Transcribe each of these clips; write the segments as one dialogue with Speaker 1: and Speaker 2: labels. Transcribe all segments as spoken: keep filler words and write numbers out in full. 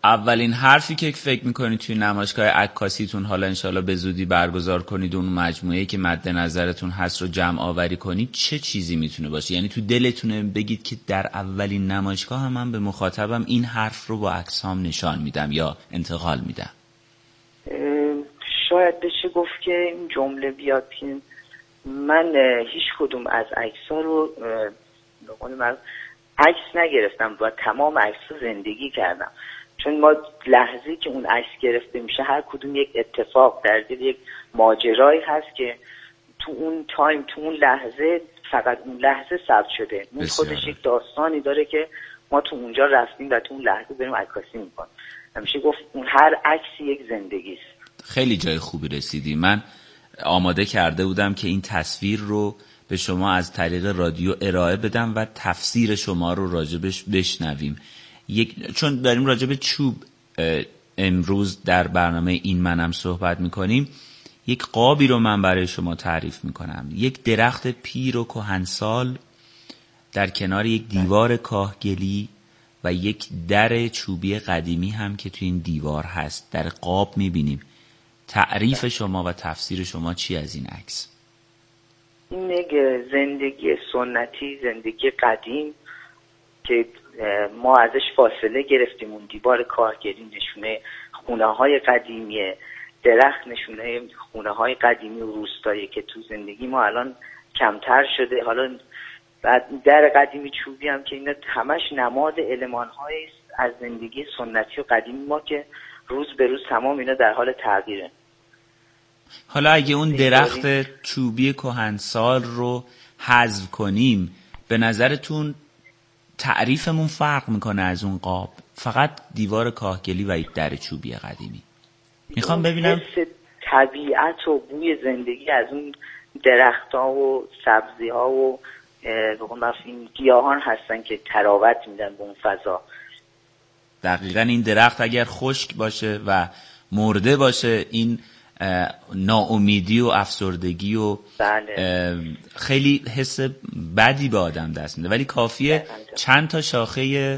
Speaker 1: اولین حرفی که فکر میکنید توی نمایشگاه عکاسیتون حالا انشالله به زودی برگزار کنید اون مجموعه‌ای که مد نظرتون هست رو جمع آوری کنید، چه چیزی میتونه باشه؟ یعنی تو دلتونه بگید که در اولین نمایشگاه هم من به مخاطبم این حرف رو با عکسام نشان میدم یا انتقال میدم.
Speaker 2: شاید بشه گفت که این جمله بیاد که من هیچ کدوم از عکس‌ها رو به قول من عکس نگرفتم و تمام عکس‌ها زندگی کردم، چون ما لحظه‌ای که اون عکس گرفته میشه هر کدوم یک اتفاق در دل یک ماجرایی هست که تو اون تایم تو اون لحظه فقط اون لحظه ثبت شده. اون خودش یک داستانی داره که ما تو اونجا رفتیم و تو اون لحظه داریم عکاسی میکنیم. همیشه گفت اون هر عکسی یک زندگی است.
Speaker 1: خیلی جای خوبی رسیدی. من آماده کرده بودم که این تصویر رو به شما از طریق رادیو ارائه بدم و تفسیر شما رو راجبش بشنویم. یک چون داریم راجب چوب امروز در برنامه این منم صحبت میکنیم، یک قابی رو من برای شما تعریف میکنم. یک درخت پیر و کهنسال در کنار یک دیوار کاهگلی و یک در چوبی قدیمی هم که توی این دیوار هست در قاب میبینیم. تعریف شما و تفسیر شما چی از این عکس؟
Speaker 2: این یک زندگی سنتی، زندگی قدیم که ما ازش فاصله گرفتیم. اون دیوار کاهگلی نشونه خونه های قدیمیه، درخت نشونه خونه های قدیمی و روستایی که تو زندگی ما الان کمتر شده. حالا بعد در قدیمی چوبی هم که اینا همش نماد علمان هایی از زندگی سنتی و قدیمی ما که روز به روز تمام اینا در حال تغییره.
Speaker 1: حالا اگه اون درخت چوبی کهنسال رو حذف کنیم، به نظرتون تعریفمون فرق میکنه از اون قاب؟ فقط دیوار کاهگلی و یک در چوبی قدیمی. میخوام ببینم
Speaker 2: حس طبیعت و بوی زندگی از اون درخت‌ها و سبزی‌ها و بگم این گیاهان هستن که تراوت میدن به اون فضا.
Speaker 1: دقیقاً این درخت اگر خشک باشه و مرده باشه، این ناامیدی و افسردگی و
Speaker 2: بله.
Speaker 1: خیلی حس بدی به آدم دست میده، ولی کافیه
Speaker 2: بله.
Speaker 1: چند تا شاخه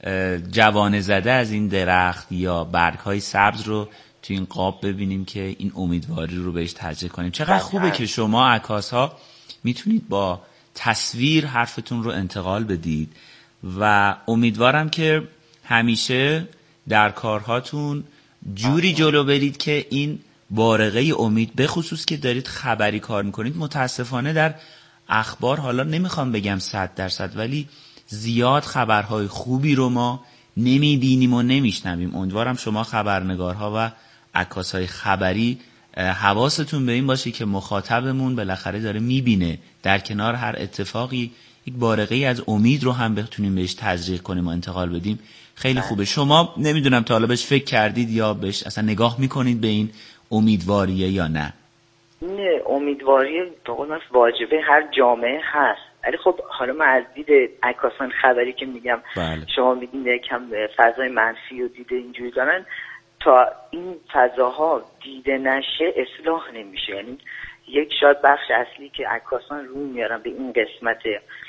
Speaker 1: جوانه زده از این درخت یا برگ‌های سبز رو تو این قاب ببینیم که این امیدواری رو بهش تزریق کنیم. چقدر بله. خوبه که شما عکاس‌ها میتونید با تصویر حرفتون رو انتقال بدید و امیدوارم که همیشه در کارهاتون جوری جلو برید که این بارقه امید، به خصوص که دارید خبری کار میکنید، متاسفانه در اخبار حالا نمیخوام بگم صد درصد ولی زیاد خبرهای خوبی رو ما نمیبینیم و نمیشنویم. امیدوارم شما خبرنگارها و عکاسای خبری حواستون به این باشه که مخاطبمون بالاخره داره میبینه، در کنار هر اتفاقی یک بارقه از امید رو هم بتونیم بهش تزریق کنیم و انتقال بدیم. خیلی خوبه. شما نمیدونم تا حالا بهش فکر کردید یا بهش اصلا نگاه میکنید به این امیدواریه یا نه؟
Speaker 2: نه، امیدواری به قول من واجبه هر جامعه هست، ولی خب حالا من از دید عکاسان خبری که میگم
Speaker 1: بله.
Speaker 2: شما میگین یکم فضای منفی و دید اینجوری دارن، تا این فضاها دیده نشه اصلاح نمیشه. یعنی یک شاید بخش اصلی که عکاسان روی میارن به این قسمت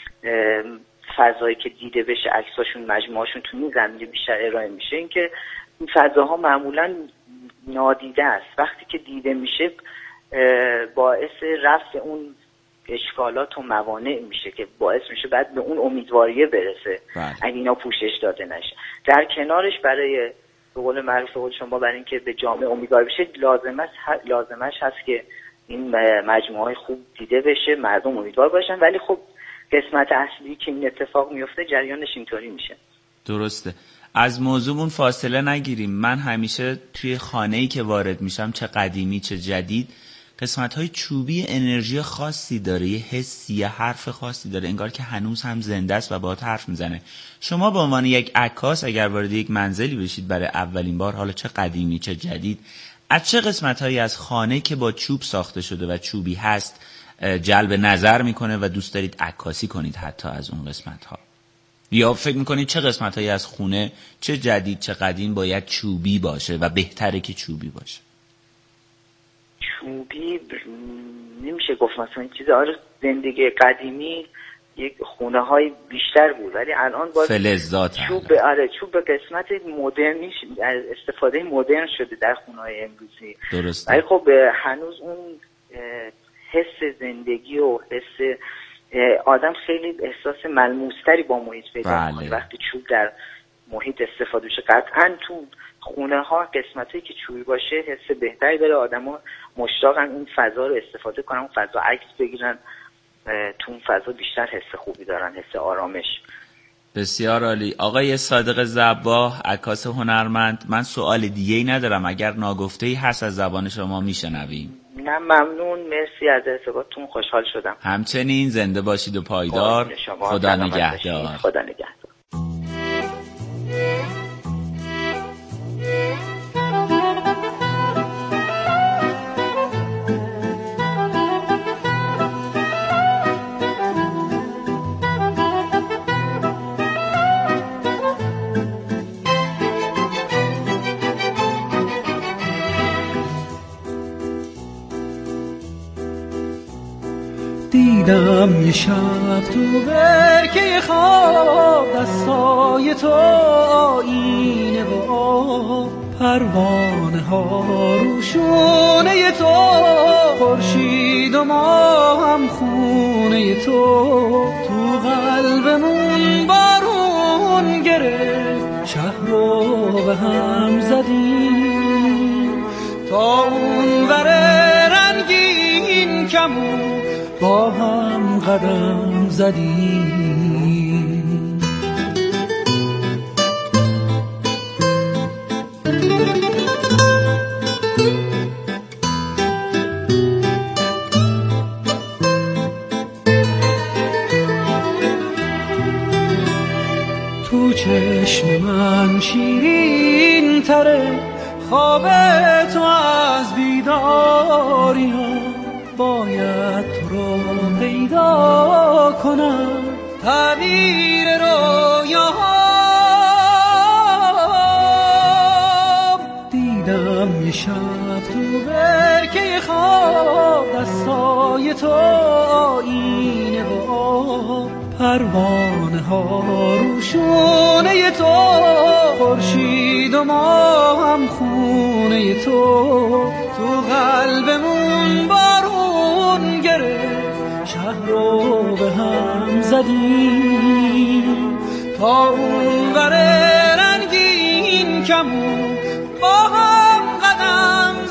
Speaker 2: فضایی که دیده بشه عکساشون مجموعهاشون تو این زمینه بیشتر ارائه میشه، این که این فضاها معمولا نادیده است. وقتی که دیده میشه باعث رفع اون اشکالات و موانع میشه که باعث میشه بعد به اون امیدواریه برسه اگه اینا پوشش داده نشه. در کنارش برای به قول معروف قول شما برای اینکه به جامعه امیدوار بشه لازمش لازمش هست که این مجموعه خوب دیده بشه، مردم امیدوار باشن. ولی خب قسمت اصلی که این اتفاق میفته جریانش اینطوری میشه.
Speaker 1: درسته. از موضوعمون فاصله نگیریم. من همیشه توی خانه‌ای که وارد میشم، چه قدیمی چه جدید، قسمت‌های چوبی انرژی خاصی داره، یه حسی، یه حرف خاصی داره، انگار که هنوز هم زنده است و باهات حرف میزنه. شما به عنوان یک عکاس اگر وارد یک منزلی بشید برای اولین بار، حالا چه قدیمی چه جدید، از چه قسمت‌هایی از خانه که با چوب ساخته شده و چوبی هست جلب نظر میکنه و دوست دارید عکاسی کنید حتی از اون قسمت‌ها؟ یا فکر میکنید چه قسمت‌هایی از خونه چه جدید چه قدیم باید چوبی باشه و بهتره که چوبی باشه؟
Speaker 2: چوبی نمیشه گفت مثلا چیز. آره زندگی قدیمی یک خونه های بیشتر بود، ولی الان باز
Speaker 1: فلزات
Speaker 2: چوب به آره چوب به قسمت مدرنی استفاده مدرن شده در خونه های امروزی.
Speaker 1: درسته.
Speaker 2: ولی خب هنوز اون حس زندگی و حس آدم خیلی احساس ملموس‌تری با محیط پیدا می‌کنه وقتی چوب در محیط استفاده بشه. قطعاً تو خونه ها قسمتی که چوبی باشه حس بهتری داره، آدما مشتاقن این فضا رو استفاده کنن، اون فضا عکس بگیرن، تو اون فضا بیشتر حس خوبی دارن، حس آرامش.
Speaker 1: بسیار عالی. آقای صادق ذباح، عکاس هنرمند، من سوال دیگه ای ندارم، اگر ناگفته‌ای هست از زبان شما میشنویم.
Speaker 2: نه ممنون، مرسی از ارتباطتون، خوشحال شدم.
Speaker 1: همچنین زنده باشید و پایدار. خدا نگهدار.
Speaker 2: خدا نگهدار.
Speaker 3: دیدم یه شب تو برکه خواب دستای تو آینه و آب، پروانه ها روشونه تو، خورشید و ما هم خونه تو، تو قلبمون بارون گرفت، شهر رو به هم زدیم، تا اون وره رنگین کمون با هم قدم زدیم. تو چشم من شیرین تره خواب تو از بیداریم، باید تو رو پیدا کنم، تعبیر رویاهام. دیدم یه شب تو برکه خواب دستای تو آینه و آب، پروانه ها روشونه تو، خورشید و ما هم خونه تو، تو قلبمون بارون گرفت، شهر رو به هم زدیم، تا اون وره رنگین کمون با هم قدم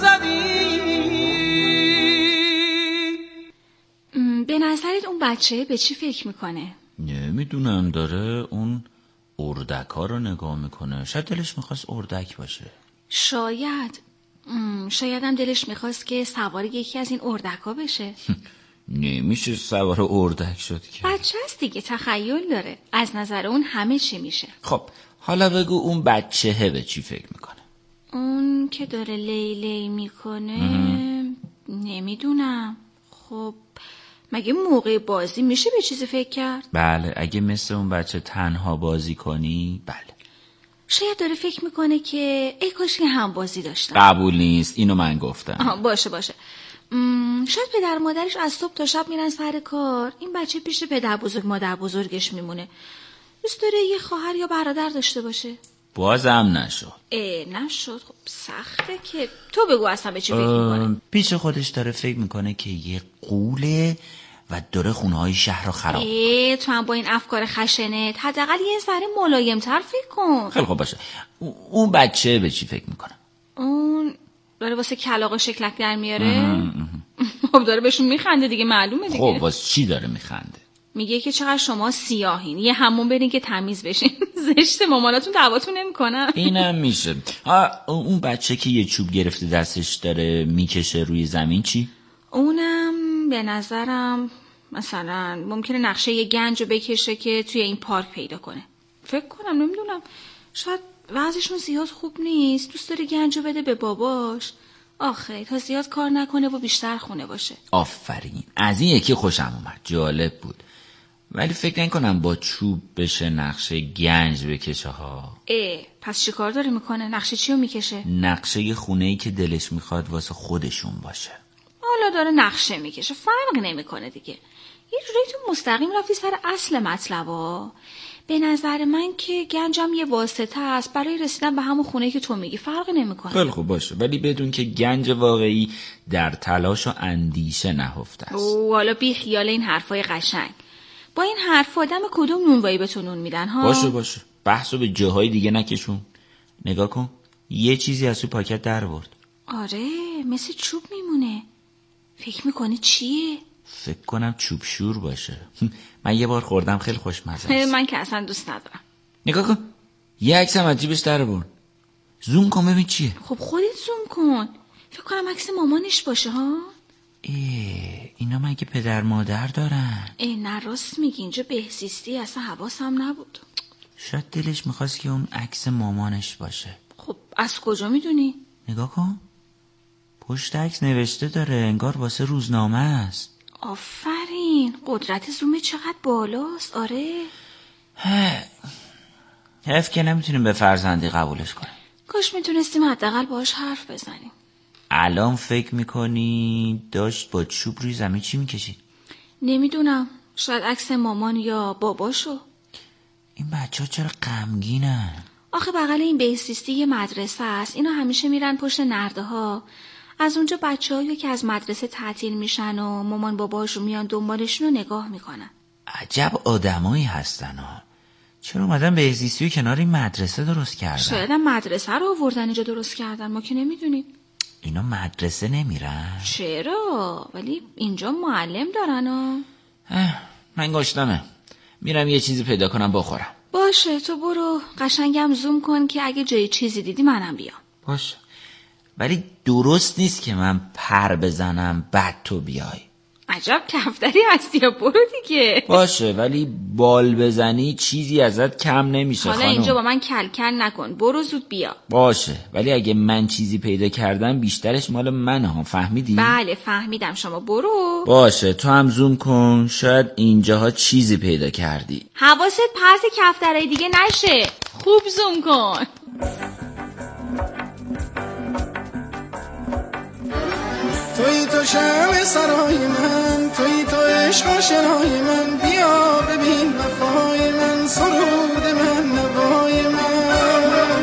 Speaker 3: زدیم.
Speaker 4: به نظرت اون بچه به چی فکر میکنه؟
Speaker 1: نمیدونم، داره اون اردک ها رو نگاه میکنه، شاید دلش میخواست اردک باشه.
Speaker 4: شاید شاید هم دلش میخواست که سوار یکی از این اردک ها بشه.
Speaker 1: نمیشه سوار اردک شد که.
Speaker 4: بچه هست دیگه، تخیل داره، از نظر اون همه چی میشه.
Speaker 1: خب حالا بگو اون بچه به چی فکر میکنه؟
Speaker 4: اون که داره لی لی میکنه نمیدونم. خب مگه موقع بازی میشه به چیزی فکر کرد؟
Speaker 1: بله، اگه مثل اون بچه تنها بازی کنی بله.
Speaker 4: شاید داره فکر میکنه که ای کاش که هم بازی داشتم.
Speaker 1: قبول نیست، اینو من گفتم.
Speaker 4: آها باشه باشه. شاید پدر مادرش از صبح تا شب میرن سر کار، این بچه پیش پدر بزرگ مادر بزرگش میمونه، دوست داره یه خواهر یا برادر داشته باشه.
Speaker 1: بازم نشد.
Speaker 4: اه نشد. خب سخته که تو بگو اصلا به چی فکر میکنه.
Speaker 1: پیش خودش داره فکر میکنه که یه قوله و داره خونه های شهر رو خراب.
Speaker 4: ای تو هم با این افکار خشنت حداقل یه ذره ملایم‌تر فکر کن.
Speaker 1: خیلی خوب باشه. اون بچه به چی فکر میکنه؟
Speaker 4: اون داره واسه کلاغا شکلک در میاره. خب داره بهشون میخنده دیگه، معلومه دیگه.
Speaker 1: خب واسه چی داره میخنده؟
Speaker 4: میگه که چقدر شما سیاهین، یه همون برین که تمیز بشین. زشت، ماماناتون دعواتون نمیکنن.
Speaker 1: اینم میشه. ها اون بچه که یه چوب گرفته دستش داره میکشه روی زمین چی؟
Speaker 4: اونم به نظرم مثلا ممکنه نقشه یه گنج رو بکشه که توی این پارک پیدا کنه. فکر کنم، نمیدونم، شاید وضعشون زیاد خوب نیست، دوست داره گنج رو بده به باباش، آخه تا زیاد کار نکنه و بیشتر خونه باشه.
Speaker 1: آفرین، از این یکی خوشم اومد، جالب بود، ولی فکر نکنم با چوب بشه نقشه گنج بکشه ها.
Speaker 4: اه پس چی کار داره میکنه؟ نقشه چی رو میکشه؟
Speaker 1: نقشه خونه‌ای که دلش میخواد واسه خودشون باشه.
Speaker 4: حالا داره نقشه میکشه، فرق نمیکنه دیگه. یه جورایی تو مستقیم رفتی سر اصل مطلبا. به نظر من که گنجم یه واسطه است برای رسیدن به همون خونه که تو میگی، فرقی نمیکنه.
Speaker 1: خیلی خوب باشه، ولی بدون که گنج واقعی در تلاش و اندیشه نهفته است.
Speaker 4: او حالا بی خیال این حرفای قشنگ. با این حرف آدم کدوم نونوایی به تو نون میدن ها؟
Speaker 1: باشه باشه، بحثو به جاهای دیگه نکشون. نگاه کن، یه چیزی از تو پاکت در برد.
Speaker 4: آره، مثل چوب میمونه. فکر میکنی چیه؟
Speaker 1: فکر کنم چوب شور باشه. من یه بار خوردم، خیلی خوشمزه است.
Speaker 4: من که اصلا دوست ندارم.
Speaker 1: نگاه کن، یه عکس هم از جیبش در برد. زوم کن ببین چیه.
Speaker 4: خب خودت زوم کن. فکر کنم عکس مامانش باشه ها.
Speaker 1: ای اینا مگه پدر مادر دارن؟
Speaker 4: ای نه راست میگی، اینجا بهزیستی، اصلا حواسم نبود.
Speaker 1: شاید دلش میخواست که اون عکس مامانش باشه.
Speaker 4: خب از کجا میدونی؟
Speaker 1: نگاه کن، پشت عکس نوشته داره، انگار واسه روزنامه است.
Speaker 4: آفرین، قدرت زوم چقدر بالاست. آره
Speaker 1: حیف که نمیتونیم به فرزندی قبولش کنیم.
Speaker 4: کاش میتونستیم حداقل باهاش حرف بزنیم.
Speaker 1: الان فکر میکنی داشت با چوب روی زمین چی میکشید؟
Speaker 4: نمیدونم، شاید عکس مامان یا باباشو.
Speaker 1: این بچه ها چرا غمگینن؟
Speaker 4: آخه بغل این بهزیستی یه مدرسه است. اینا همیشه میرن پشت نرده ها. از اونجا بچه هایی که از مدرسه تعطیل میشن و مامان باباشو میان دنبالشون رو نگاه میکنن.
Speaker 1: عجب آدمایی هستن ها. چرا اومدن بهزیستی و کنار این مدرسه درست کردن؟
Speaker 4: شاید هم مدرسه رو آوردن اینجا درست کردن، ما که نمیدونیم.
Speaker 1: اینا مدرسه نمیرن؟
Speaker 4: چرا؟ ولی اینجا معلم دارن ها.
Speaker 1: من گشتمه، میرم یه چیزی پیدا کنم بخورم.
Speaker 4: باشه تو برو، قشنگم زوم کن که اگه جای چیزی دیدی منم بیام.
Speaker 1: باشه، ولی درست نیست که من پر بزنم بعد تو بیای.
Speaker 4: عجب کفتری هستی، یا برو دیگه.
Speaker 1: باشه، ولی بال بزنی چیزی ازت کم نمیشه.
Speaker 4: حالا
Speaker 1: خانم
Speaker 4: اینجا با من کل کل نکن، برو زود بیا.
Speaker 1: باشه، ولی اگه من چیزی پیدا کردم بیشترش مال منه ها، فهمیدی؟
Speaker 4: بله فهمیدم، شما برو.
Speaker 1: باشه، تو هم زوم کن، شاید اینجاها چیزی پیدا کردی.
Speaker 4: حواست پرت کفترهای دیگه نشه، خوب زوم کن.
Speaker 3: توی تو شب سرای من، توی تو عشق آشنای من، بیا ببین وفای من، سرود من، نوای من.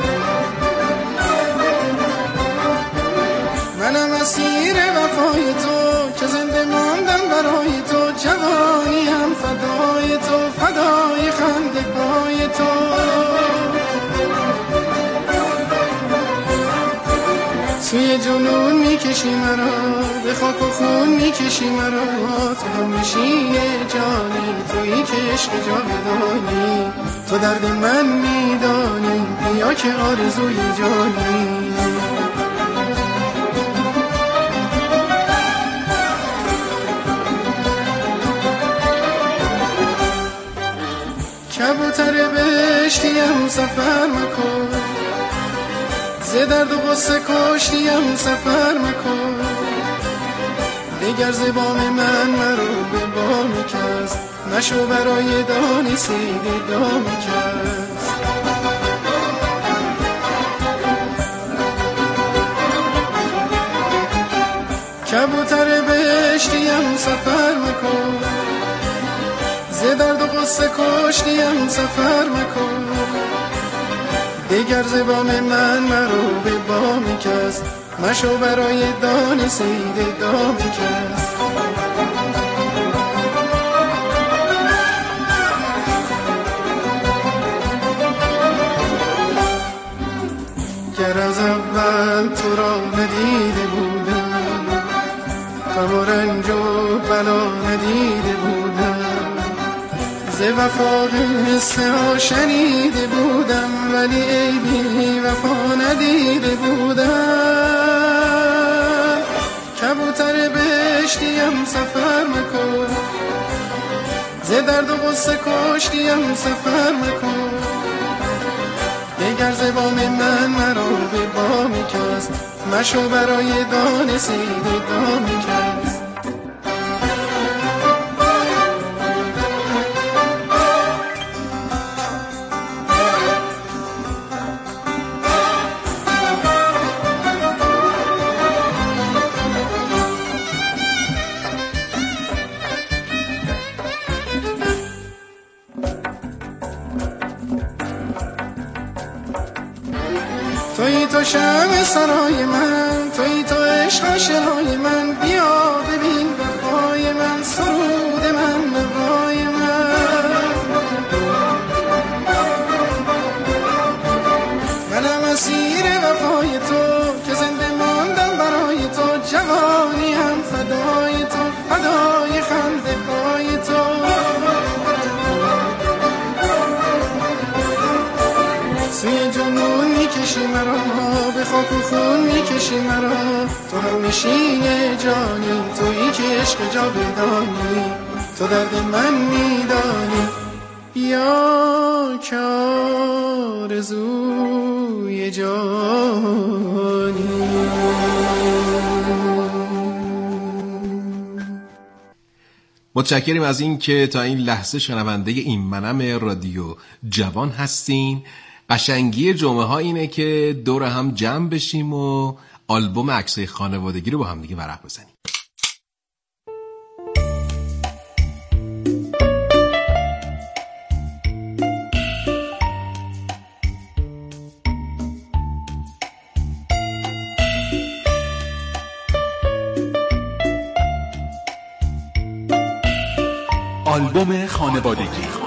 Speaker 3: منم اسیر وفای تو که زنده ماندم برای تو، جوانی هم فدای تو، فدای خنده‌های تو. توی جنون میکشی مرا، به خاک و خون میکشی مرا، تو هم میشی جانی، تویی که عشق جاودانی، تو درد من میدانی، بیا که آرزوی جانی. کبوتر بهشتیم سفر مکن، ز درد و غصه کشتیم سفر مکن، دیگر ز بام من مرو به بام کس، مشو برای دانه سید دام کس. کبوتر بهشتیم سفر مکن، ز درد و غصه کشتیم سفر مکن، دیگر ز بام من مرو به بام کس، مشو برای دانه سید دام کس. گر از اول تو را ندیده بودم، غم و رنج و بلا ندیده بودم، ز وفا قصه ها شنیده بودم، ولی عیبی وفا ندیده بودم. کبوتر بهشتیم سفر مکن، ز درد و غصه کشتیم سفر مکن، دیگر ز بام من مرو به بام کس، مشو برای دانه سید دام کس. توی تو شمع سرای من، توی تو عشق آشنای من، بیا ببین وفای من، سرود من نوای من. منم اسیر وفای تو که زنده ماندم برای تو، جوانی هم فدای تو، فدای خنده های تو. سوی جنون میکشی مرا، به خاک و خون میکشی مرا، تو هم نشین جانی، تویی که عشق جا بدانی، تو درد من میدانی. بیا که آرزوی جانی.
Speaker 5: متشکریم از این که تا این لحظه شنونده این منم رادیو جوان هستین. قشنگی جمعه ها اینه که دور هم جمع بشیم و آلبوم عکسای خانوادگی رو با هم دیگه ورق بزنیم.
Speaker 6: آلبوم خانوادگی.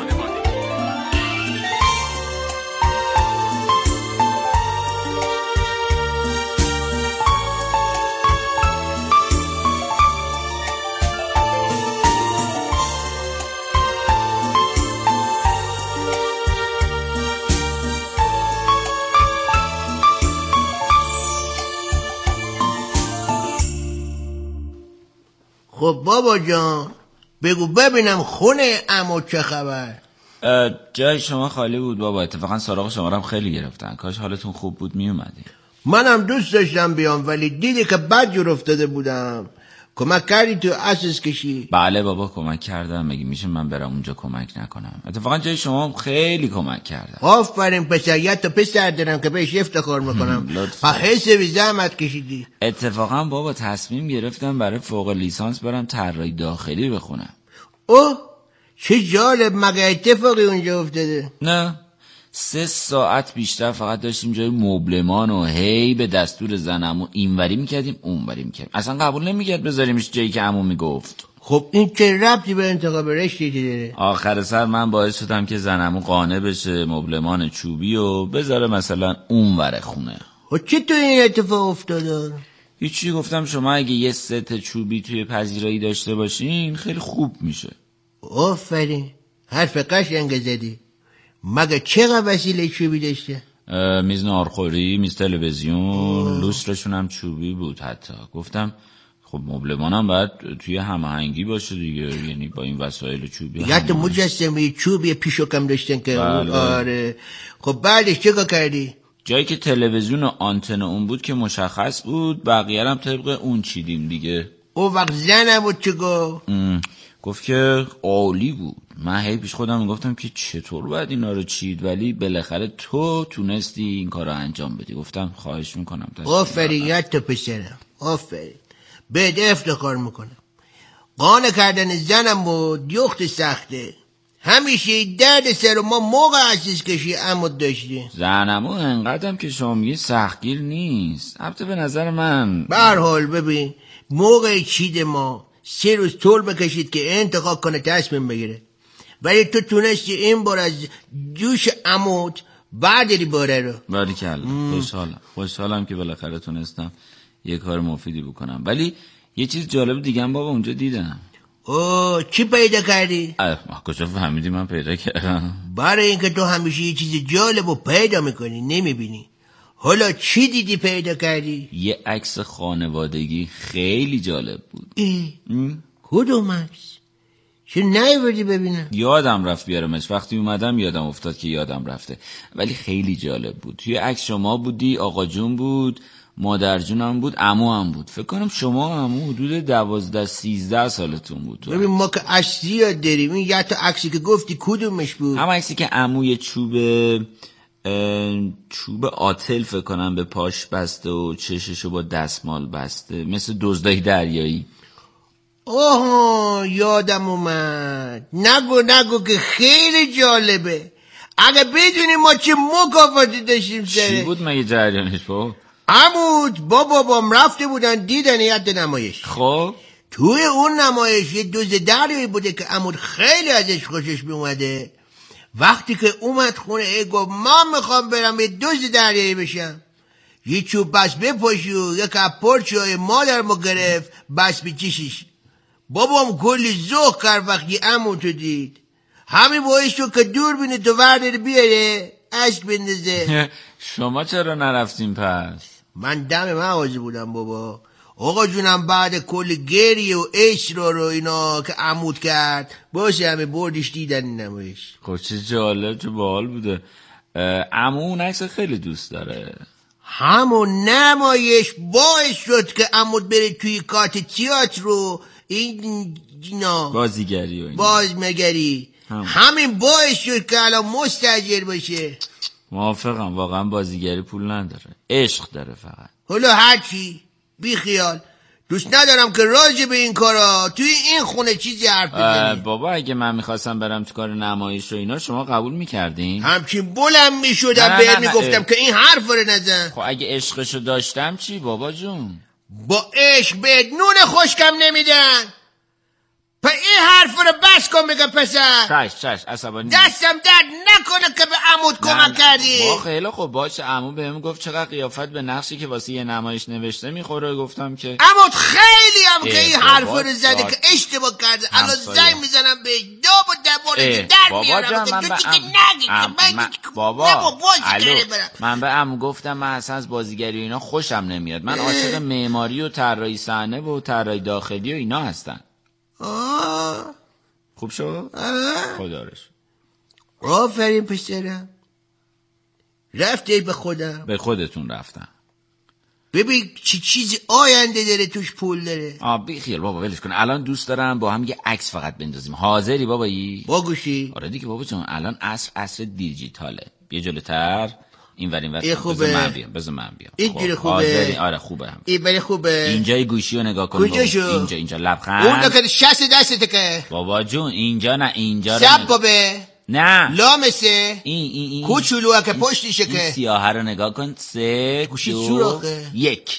Speaker 7: خب بابا جان بگو ببینم خونه عمو چه خبر؟
Speaker 1: جای شما خالی بود بابا، اتفاقا سراغ شما رو هم خیلی گرفتن، کاش حالتون خوب بود می اومدی.
Speaker 7: منم دوست داشتم بیام ولی دیدی که بد جور افتاده بودم. کمک کردی تو اساس کشی؟
Speaker 1: بله بابا کمک کردم، مگه میشه من برم اونجا کمک نکنم؟ اتفاقا جای شما هم خیلی کمک کردم.
Speaker 7: آفرین پسریت تا پسر دارم که بهش افتخار میکنم. حس بی زحمت کشیدی.
Speaker 1: اتفاقا بابا تصمیم گرفتم برای فوق لیسانس برم طراحی داخلی بخونم.
Speaker 7: اوه چه جالب، مگه اتفاقی اونجا افتاده؟
Speaker 1: نه سه ساعت بیشتر فقط داشتیم جای مبلمان و هی به دستور زنمو اینوری میکردیم اونوری میکردیم، اصلا قبول نمیکرد بذاریمش جایی که عمو میگفت.
Speaker 7: خب این چه ربطی به انتخاب رشته داره؟
Speaker 1: آخر سر من باعث شدم که زنمو قانع بشه مبلمان چوبی و بذاره مثلا اونور خونه.
Speaker 7: خب چه تو این اتفاق افتاده؟
Speaker 1: هیچی، گفتم شما اگه یه ست چوبی توی پذیرایی داشته باشین خیلی خوب میشه.
Speaker 7: آفرین حرف قشنگ زدی. مگه چقدر وسیله چوبی داشته؟
Speaker 1: میز نارخوری، میز تلویزیون، لوسترشون هم چوبی بود حتی. گفتم خب مبلمانم باید توی هماهنگی باشه دیگه، یعنی با این وسایل چوبی.
Speaker 7: یا تو مجسمه چوبی پیشو کم داشتن که بله. آره خب بعدش چیکار کردی؟
Speaker 1: جایی که تلویزیون و آنتن اون بود که مشخص بود، بقیه هم طبق اون چیدیم دیگه.
Speaker 7: او وقت زنم بود چه گفت؟
Speaker 1: گفت که عالی بود. من هی پیش خودم میگفتم که چطور باید اینا رو چید، ولی بالاخره تو تونستی این کار رو انجام بدی. گفتم خواهش میکنم.
Speaker 7: آفرین یاد تو پسرم، آفرین بهت افتخار میکنم. قانع کردن زنم بود یخت سخته. همیشه درد سر ما موقع اساس کشی عمود داشتی.
Speaker 1: زنمو انقدرم که شما میگی سختگیر نیست. البته به نظر من
Speaker 7: به هر حال ببین موقع چید ما سه روز طول بکشید که انتخاب کنه تصمیم بگیره، ولی تو تونستی این بار از جوش عمود برداری باره رو.
Speaker 1: باریکلا. خوشحالم خوشحالم که بالاخره تونستم یه کار مفیدی بکنم. ولی یه چیز جالب دیگه هم بابا اونجا دیدم.
Speaker 7: اوه چی پیدا کردی؟
Speaker 1: اه کجا فهمیدی من پیدا کردم؟
Speaker 7: برای اینکه تو همیشه یه چیز جالب رو پیدا میکنی نمیبینی. حالا چی دیدی پیدا کردی؟
Speaker 1: یه عکس خانوادگی خیلی جالب بود.
Speaker 7: کدوم عکس؟ چه نیوردی ببینم؟
Speaker 1: یادم رفت بیارمش، وقتی اومدم یادم افتاد که یادم رفته، ولی خیلی جالب بود. توی عکس شما بودی، آقا جون بود، مادر جونم بود، عمو هم بود. فکر کنم شما عمو حدود دوازده سیزده سالتون بود.
Speaker 7: ببین ما که عکس یاد داریم. این یه تا عکسی که گفتی کدومش بود؟
Speaker 1: هم عکسی که عمو یه چوب چوب آتل فکر کنم به پاش بسته و چششو با دستمال بسته، مثل دزدای دریایی.
Speaker 7: اوه یادم اومد. نگو نگو که خیلی جالبه. اگه بدونی ما چه مکافاتی داشتیم سره.
Speaker 1: چی بود مگه جریانش بابا؟
Speaker 7: عمود با بابام رفته بودن دیدن یاد نمایش.
Speaker 1: خب
Speaker 7: توی اون نمایش یه دوز دریایی بوده که عمود خیلی ازش خوشش میومده. وقتی که اومد خونه ای گفت من میخوام برم یه دوز دریایی بشم. یه چوب بس بپاشو یک پرچای مادرمو گرفت بس بچشش. بابام کلی ذوق کرد وقتی عمودو دید. همین باعث شد که دور بینه تو ورداره بیاره اشک بندازه.
Speaker 1: شما چرا نرفتین پس؟
Speaker 7: من دم مغازه بودم بابا. آقا جونم بعد کل گریه و اصرار و اینا که عمود کرد باشه همه بردش دیدن نمایش.
Speaker 1: خب چه جالب، چه باحال بوده. عمو اون عکس خیلی دوست داره.
Speaker 7: همون نمایش باعث شد که عمود بره توی کات تئاتر رو این اینا
Speaker 1: بازیگری و این
Speaker 7: بازمگری هم. همین باعث شد که الان مستاجر باشه.
Speaker 1: موافقم، واقعا بازیگری پول نداره، عشق داره فقط.
Speaker 7: حالا هرچی بی خیال، دوست ندارم که راجع به این کارا توی این خونه چیزی حرف بزنی.
Speaker 1: بابا اگه من میخواستم برم تو کار نمایش و اینا شما قبول میکردین؟
Speaker 7: همچین بلند میشدم بهت میگفتم که این حرف رو نزن.
Speaker 1: خب اگه عشقشو داشتم چی بابا جون؟
Speaker 7: با عشق بهت نون خشکم نمیدن. پا این حرف رو بس کن بگم پسر.
Speaker 1: چش چش عصبانی
Speaker 7: دستم درد نکنه که به عمود کمک کردی.
Speaker 1: با خیلی خوب باشه. عمو بهم گفت چقدر قیافت به نقشی که واسه یه نمایش نوشته میخوره. گفتم که
Speaker 7: عمود خیلی هم که این حرف رو زده که اشتباه کرده. الان زنگ میزنم به داب و دباره که در میارم که تو چی که نگی که من
Speaker 1: بابا من به عمو گفتم من اصلا از بازیگری و اینا خوشم نمیاد. من عاشق معماری و طراحی صحنه و طراحی داخلی و اینا هستم.
Speaker 7: آه
Speaker 1: خوب شد؟ خدا رش
Speaker 7: آفرین پسرم. رفته به خودم.
Speaker 1: به خودتون رفتم.
Speaker 7: ببین چی چیزی آینده داره توش پول داره.
Speaker 1: آه بی خیال بابا ولش کن. الان دوست دارم با هم یه عکس فقط بندازیم. حاضری بابایی؟
Speaker 7: با گوشی؟
Speaker 1: آره دیگه بابا جون الان عصر عصر دیجیتاله. بیا جلوتر این ور این ور.
Speaker 7: این خوبه.
Speaker 1: بذار من بیام بذار من بیام.
Speaker 7: اینجوری خوبه.
Speaker 1: حاضری؟ آره خوبه هم.
Speaker 7: این ولی خوبه.
Speaker 1: اینجای گوشی رو نگاه کن.
Speaker 7: کجاشو؟
Speaker 1: اینجا اینجا لبخند.
Speaker 7: اون که شست دسته که
Speaker 1: بابا جون اینجا نه اینجا رو
Speaker 7: سب بابه
Speaker 1: نه
Speaker 7: لامسه
Speaker 1: این این این
Speaker 7: کوچولوه که پشتیشه که
Speaker 1: این سیاهه رو نگاه کن. سه
Speaker 7: گوشی
Speaker 1: دو
Speaker 7: سوراخه.
Speaker 1: یک.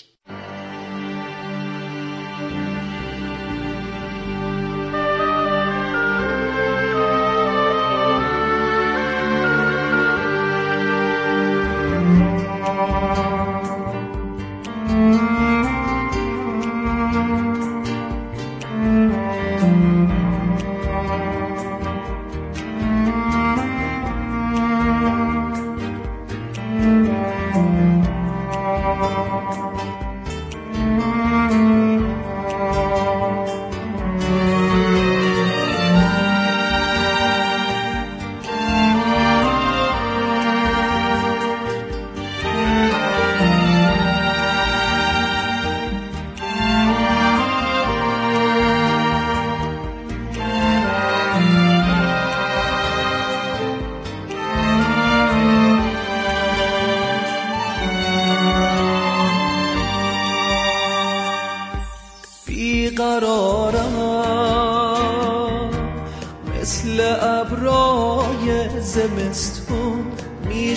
Speaker 8: بیقرارم مثل ابرای زمستون می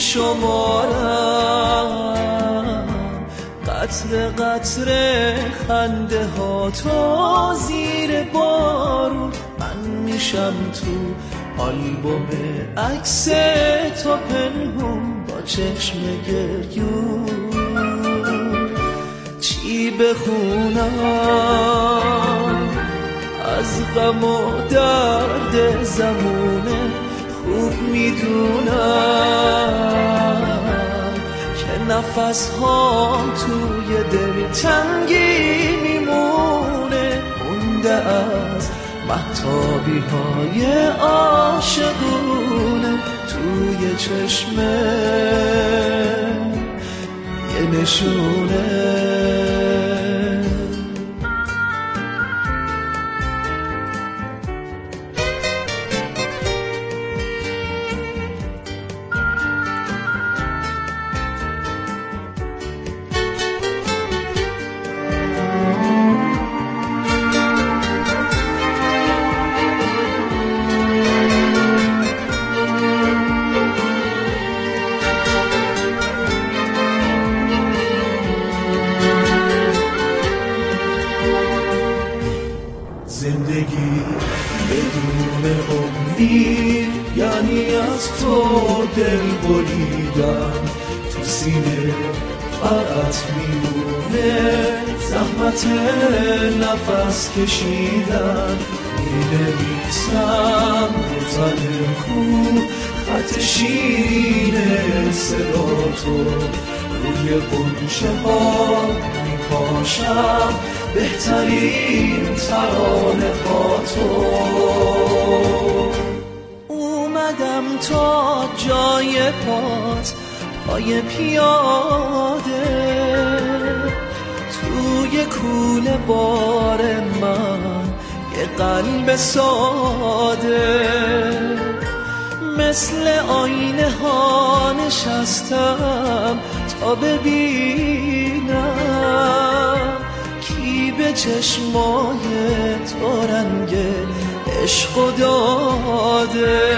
Speaker 8: شمارم قطر قطر خنده ها تا زیر بارون. من میشم تو آلبوم عکس تو پنهون با چشم گریون. چی بخونم از غم و درد زمونه. خوب میدونم که نفس هام توی دل تنگی میمونه. مونده از مهتابی های عاشقونه توی چشمه یه نشونه. از تو دل بریدم، تو سینه فقط میمونه زحمت نفس کشیدن. مینویسم روزن کو خط شیرین صدا تو، روی قنچه ها میپاشم بهترین ترانه ها تو. اومدم تا جای پات پای پیاده، توی کوله بار من یه قلب ساده، مثل آینه ها نشستم تا ببینم کی به چشمای تو رنگ عشق داده.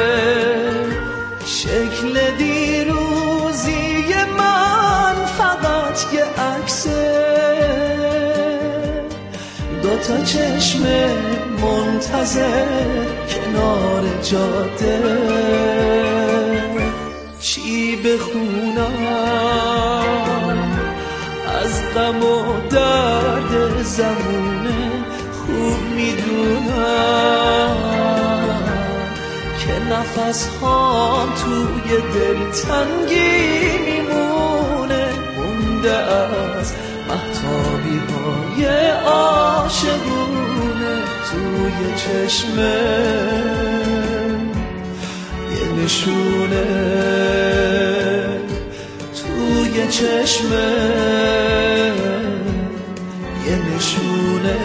Speaker 8: شکل دیروزی من فقط یه عکسه، دوتا چشم منتظر کنار جاده. چی بخونم از غم و درد زمونه، خوب میدونم که نفس هام توی دل تنگی میمونه، مونده از مهتابی های عاشقونه. توی چشمه یه نشونه، توی چشمه یه نشونه.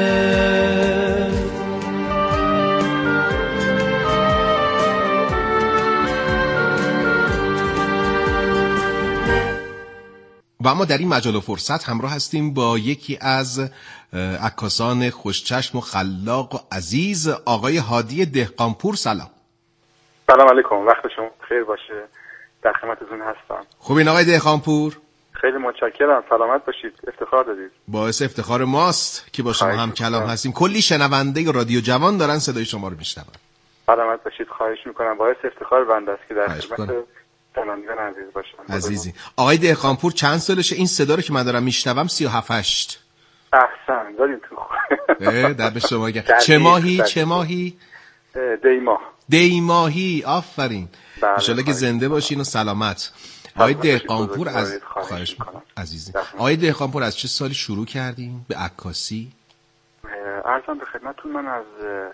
Speaker 5: و اما در این مجال و فرصت همراه هستیم با یکی از عکاسان خوشچشم و خلاق و عزیز، آقای هادی دهقانپور. سلام.
Speaker 9: سلام علیکم، وقت شما خیر باشه، در خدمتتون هستم.
Speaker 5: خوبین آقای دهقانپور؟
Speaker 9: خیلی متشکرم، سلامت باشید، افتخار دادید.
Speaker 5: باعث افتخار ماست که با شما هم کلام هستیم. کلی شنونده رادیو جوان دارن صدای شما رو میشنون.
Speaker 9: سلامت باشید، خواهش میکنم، باعث افتخار بنده است که در خدمت شنوندگان عزیز باشم.
Speaker 5: عزیزی. آقای دهقانپور چند سالشه این صدا رو که من دارم میشنوم؟ سی و هفت هشت.
Speaker 9: احسن، داریم تو خوب.
Speaker 5: در به شما گرم. چه ماهی؟ چه ماهی؟
Speaker 9: دی ماه.
Speaker 5: دی ماهی، آفرین. ان شاءالله که زنده باشین و سلامت. آقای دهقانپور از خواهش میکنم عزیزی. آقای دهقانپور از چه سالی شروع کردین به عکاسی؟
Speaker 9: عرضم به خدمتتون، من از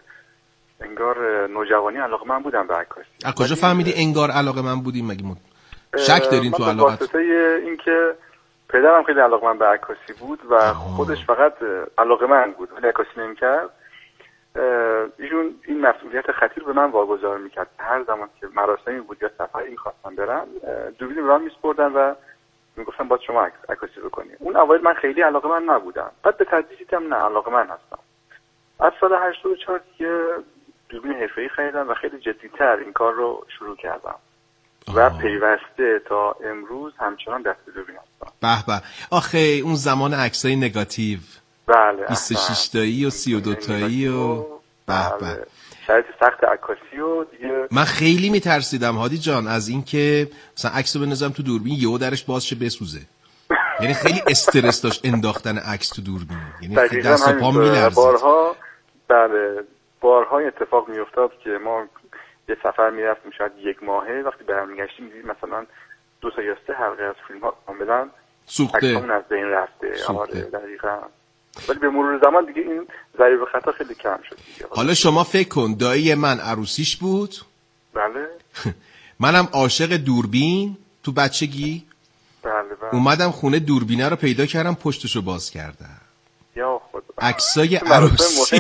Speaker 9: انگار نوجوانی علاقه من بودم به عکاسی.
Speaker 5: از کجا فهمیدی انگار علاقه من بودیم؟ مگه مد... شک دارین تو علاقت؟
Speaker 9: واسطه این که پدرم خیلی علاقه من به عکاسی بود و آه. خودش فقط علاقه من بود ولی عکاسی نمی‌کرد. ایشون این مسئولیت خطیر به من واگذار میکرد. هر زمان که مراسمی بود یا سفری می‌خواستم برم، دوربین برام میسپردن و میگفتن باید شما عکاسی بکنی. اون اوایل من خیلی علاقه من نبودم، بعد به تدریج دیدم نه، علاقه من هستم. از سال هشتاد و چهار که دوربین حرفه‌ای خریدم و خیلی جدی‌تر این کار رو شروع کردم و آه. پیوسته تا امروز همچنان دست دوربین هستم.
Speaker 5: به به. آخه اون زمان عکسای نگاتیو،
Speaker 9: بله،
Speaker 5: بیست و شش تایی و سی و دو تایی و به به،
Speaker 9: شرایط سخت عکاسی و دیگه.
Speaker 5: من خیلی میترسیدم هادی جان از این که مثلا عکسو بنازم تو دوربین یهو درش باز شه بسوزه. یعنی خیلی استرس داشت انداختن عکس تو دوربین، یعنی دست و پا میلرزید.
Speaker 9: بارها بله بارها اتفاق میافتاد که ما یه سفر میرفتیم شاید یک ماهه، وقتی برمیگشتیم می‌دیدیم مثلا دو تا یا سه حلقه از فیلم ها کاملا
Speaker 5: سوخته،
Speaker 9: عکسمون از بین رفته. آره دقیقاً. ولی به مرور زمان دیگه این ضریب خطا خیلی کم شد دیگه.
Speaker 5: حالا شما فکر کن دایی من عروسیش بود.
Speaker 9: بله.
Speaker 5: منم عاشق دوربین تو بچگی.
Speaker 9: بله بله.
Speaker 5: اومدم خونه دوربینه رو پیدا کردم، پشتشو باز کردم.
Speaker 9: یا خدا.
Speaker 5: عکسای عروسی.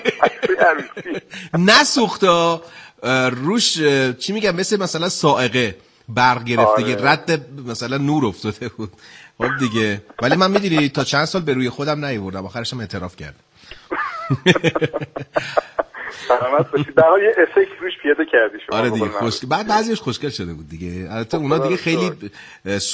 Speaker 5: نسوخته روش، چی میگم، مثل مثلا صاعقه برق گرفته، آره. رد مثلا نور افتاده بود. خب دیگه، ولی من میدونی تا چند سال به روی خودم نیاوردم، آخرش هم اعتراف کردم.
Speaker 9: سلامت باشید. در حال یه افکت روش پیاده کردی شما.
Speaker 5: آره دیگه، خوشگل. بعد بعضیش خوشگل شده بود دیگه. البته اونا دیگه خیلی